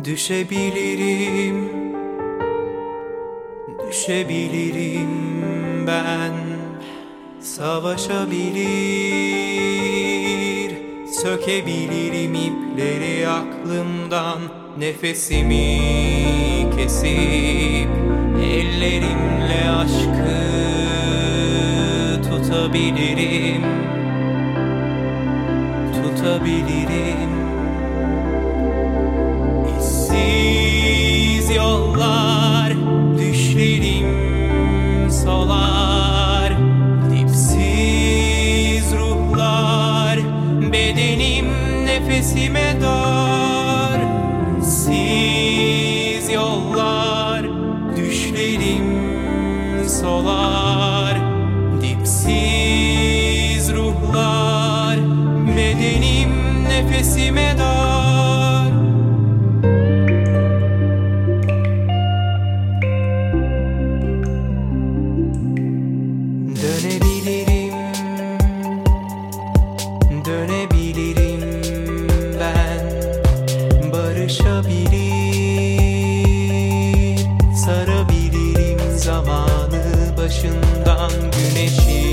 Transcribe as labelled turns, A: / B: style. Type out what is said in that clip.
A: Düşebilirim, düşebilirim ben. Savaşabilir, sökebilirim ipleri aklımdan. Nefesimi kesip ellerimle aşkı tutabilirim, tutabilirim. İşsiz yollar, düşlerim solar. Dipsiz ruhlar, bedenim nefesime dar. İşsiz yollar, düşlerim solar. Dipsiz ruhlar, bedenim nefesime dar. Dönebilirim, dönebilirim ben. Barışabilir, sarabilirim zamanı başından güneşi.